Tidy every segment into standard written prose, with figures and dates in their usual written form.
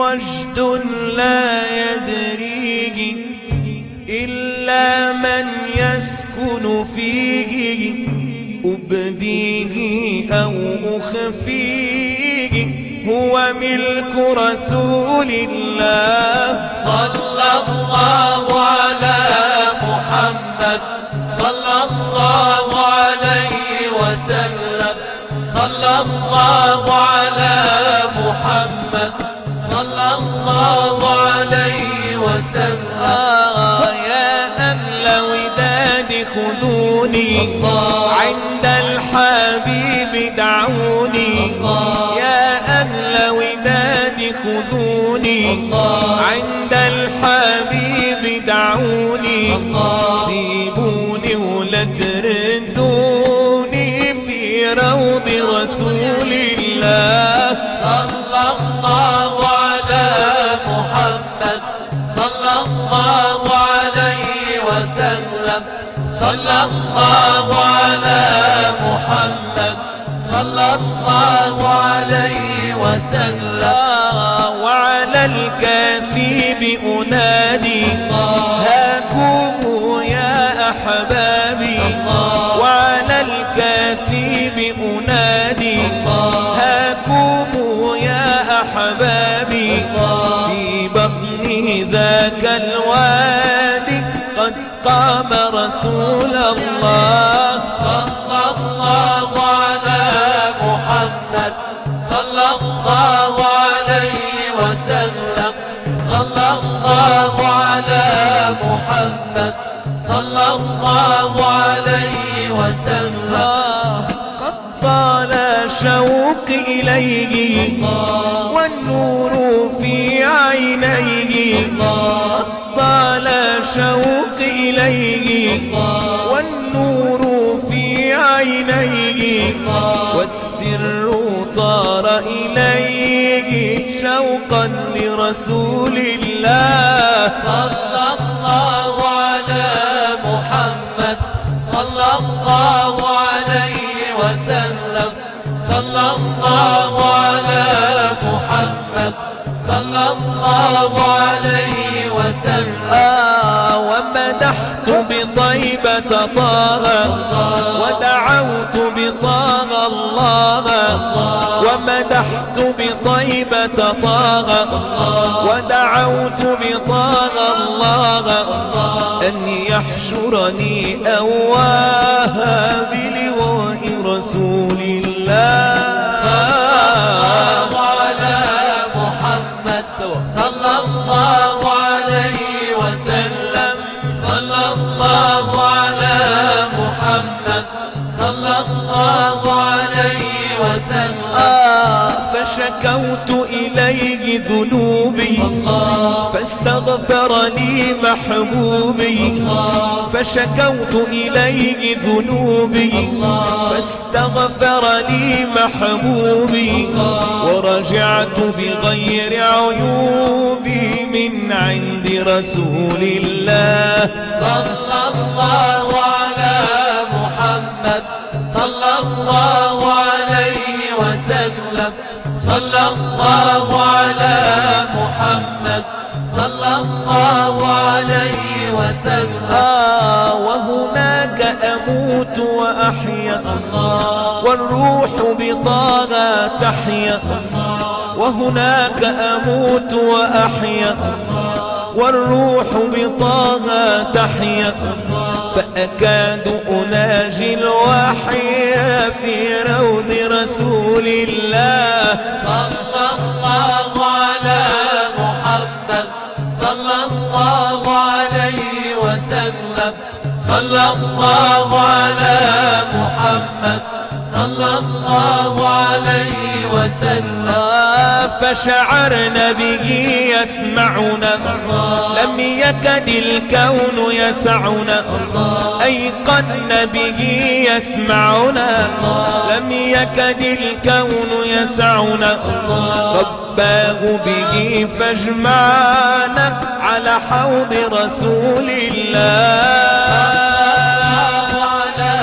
وجد لا يدريه إلا من يسكن فيه، أبديه أو أخفيه هو ملك رسول الله. صلى الله على محمد صلى الله عليه وسلم، صلى الله على محمد صلى الله عليه وسلم. يا أهل وداد خذوني عند الحبيب دعوني، يا أهل وداد خذوني عند الحبيب دعوني، سيبوني ولا تردوني في روض رسول الله. صلى الله على محمد صلى الله عليه وسلم، صلى الله على محمد صلى الله عليه وسلم. وعلى الكاثيب أنادي هاكم يا أحبابي، وعلى الكاثيب أنادي هاكم يا أحبابي، في بطن ذاك الوادي قد قام رسول الله. صلى الله على محمد صلى الله عليه وسلم، صلى الله على محمد صلى الله عليه وسلم. قد طال شوقي إليه والنور في عينيه، قد طال شوقي إليه والنور في عينيه، والسر طار إليه شوقا لرسول الله. صلى الله على محمد صلى الله عليه وسلم، صلى الله على محمد صلى الله عليه وسلم. ومدحت بطيبة طه ودعوت بطه الله، ومدحت بطيبة طه ودعوت بطه الله، أن يحشرني أواها بلواء رسول الله. صلى الله عليه وسلم، صلى الله على محمد صلى الله عليه وسلم. فشكوت إليه ذنوبي فاستغفر لي محبوبي، فشكوت إليه ذنوبي فاستغفر لي محبوبي، ورجعت بغير عيوبي من عند رسول الله. صلى الله على محمد صلى الله عليه وسلم، صلى الله على محمد صلى الله عليه وسلم. وهناك أموت وأحيا والروح بطه تحيا، وهناك أموت وأحيا والروح بطه تحيا، فأكاد أناجي الوحي في روض رسول الله. صلى الله على محمد صلى الله عليه وسلم، صلى الله على محمد صلى الله عليه وسلم. فشعرنا به يسمعنا، لم يكد الكون يسعنا، أيقنا به يسمعنا، لم يكد الكون يسعنا، رباه به فاجمعنا على حوض رسول الله.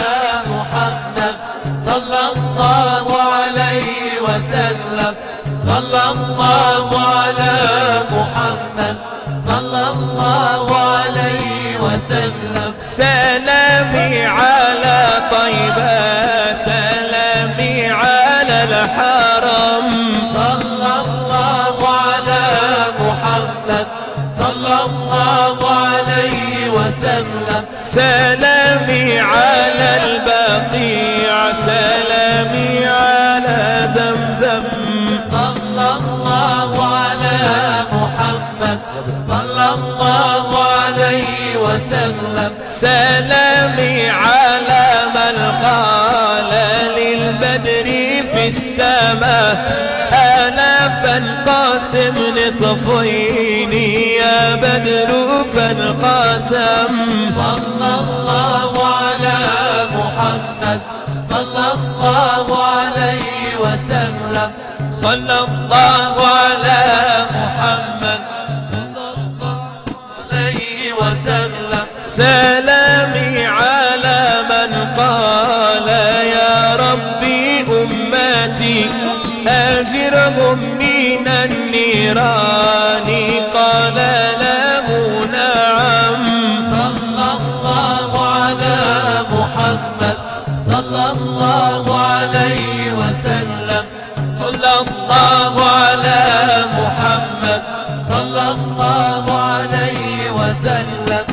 صلى الله عليه وسلم، صلى الله على محمد صلى الله عليه وسلم. سلامي على طيبة سلامي على الحرم صلى الله على محمد صلى الله عليه وسلم. سلامي على البقيع سلامي على زمزم صلى الله على محمد صلى الله عليه وسلم. سلامي على من قال للبدر في السماء أنا فانقسم نصفين يا بدر فانقسم. صلى الله على محمد صلى الله عليه وسلم. صلى الله على محمد صلى الله عليه وسلم. سلامي على من قال يا ربي أمتي أجرهم من النيران قال له نعم. صلى الله على محمد صلى الله عليه وسلم. صلى الله على محمد صلى الله عليه وسلم.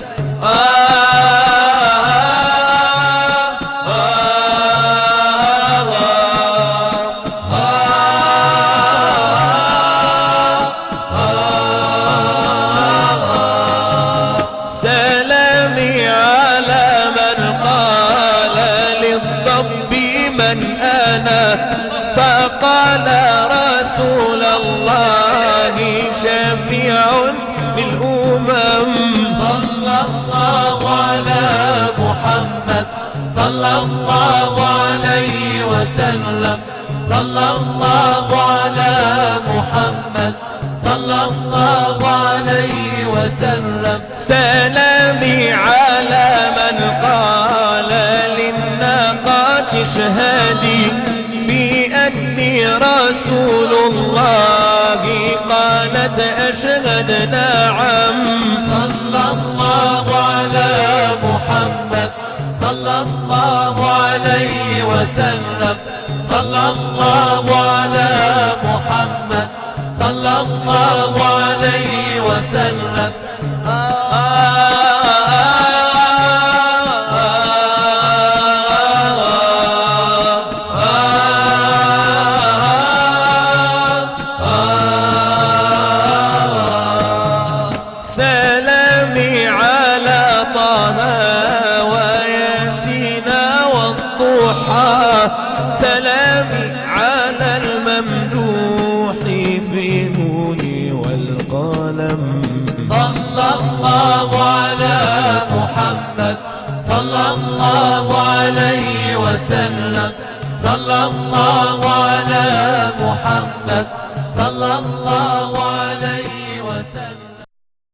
سلامي على من قال للضب من أنا فقال رسول الله شفيع للأمم. صلى الله على محمد صلى الله عليه وسلم. صلى الله على محمد صلى الله عليه وسلم. سلامي على من قال للناقات اشهدي بأني رسول الله قالت أشهد نعم. صلى الله على محمد صلى الله عليه وسلم. صلى الله على محمد صلى الله عليه وسلم. سلامي على طه وياسين والضحى سلامي على الممدوح في نوني والقلم. صلى الله على محمد صلى الله عليه وسلم. صلى الله على محمد صلى الله عليه